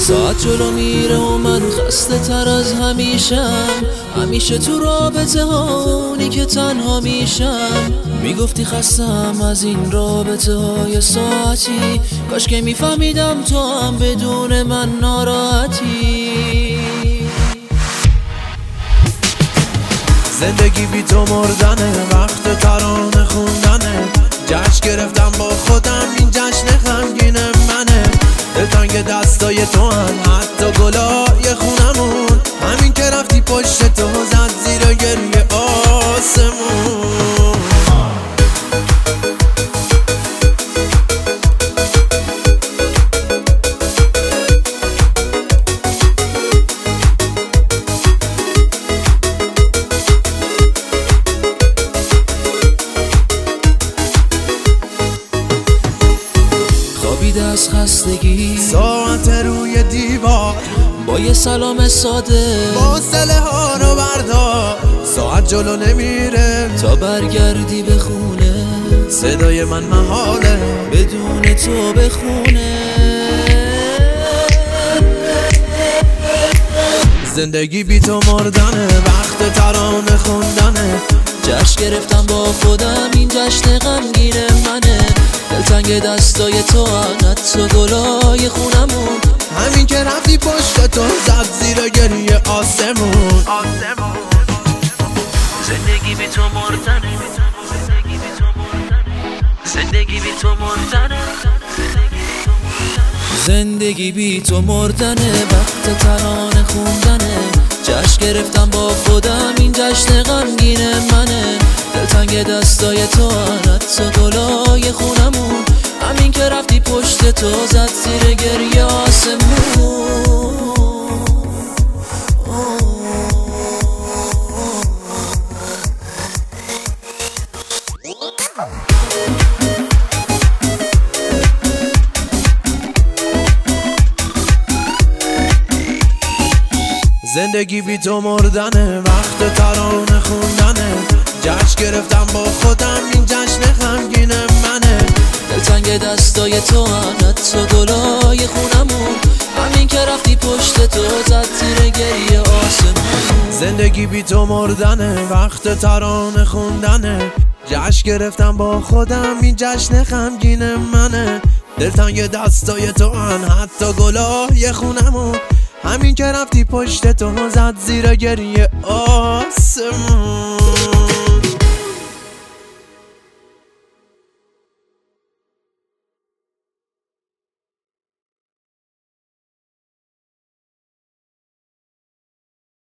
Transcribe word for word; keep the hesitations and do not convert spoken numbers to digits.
ساعت جلو میره و من خسته تر از همیشم، همیشه تو رابطه ها اونی که تنها میشم. میگفتی خستم از این رابطه های ساعتی، کاش که میفهمیدم تو هم بدون من ناراحتی. زندگی بی تو مردنه، وقت ترانه خوندنه، جشن گرفتم با خودم این جشن غمگین منه. دلتنگ دستای تو هم حتی گلای خونمون، همین که رفتی پشت تو زد زیر گریه آسمون. از خستگی ساعت روی دیوار با یه سلام ساده فاصله ها رو بردار. ساعت جلو نمیره تا برگردی به خونه، صدای من محاله بدون تو بخونه. زندگی بی تو مردنه، وقت ترانه خوندنه، جشن گرفتم با خودم این جشن غمگین منه. دلتنگ دستای تو حتی گلای خونمون، همین که رفتی پشت تو زد زیر گریه آسمون. زندگی بی تو مردنه، زندگی بی تو مردنه، زندگی بی تو مردنه، وقت ترانه خوندنه، جشن گرفتم با خودم این جشن غمگین منه. دلتنگ دستای تو حتی گلای خونمون، همین که رفتی پشت تو زد زیر گریه آسمون. زندگی بی تو مردنه، وقت ترانه خوندنه، جشن گرفتم با خودم این جشن غمگین منه. دلتنگ دستای تو حتی گلای خونمون، همین که رفتی پشت تو زد زیر گریه آسمون. زندگی بی تو مردنه، وقت ترانه خوندنه، جشن گرفتم با خودم این جشن غمگین منه. دلتنگ دستای تو حتی گلای خونمون، همین که رفتی پشت تو زد زیر گریه آسمون.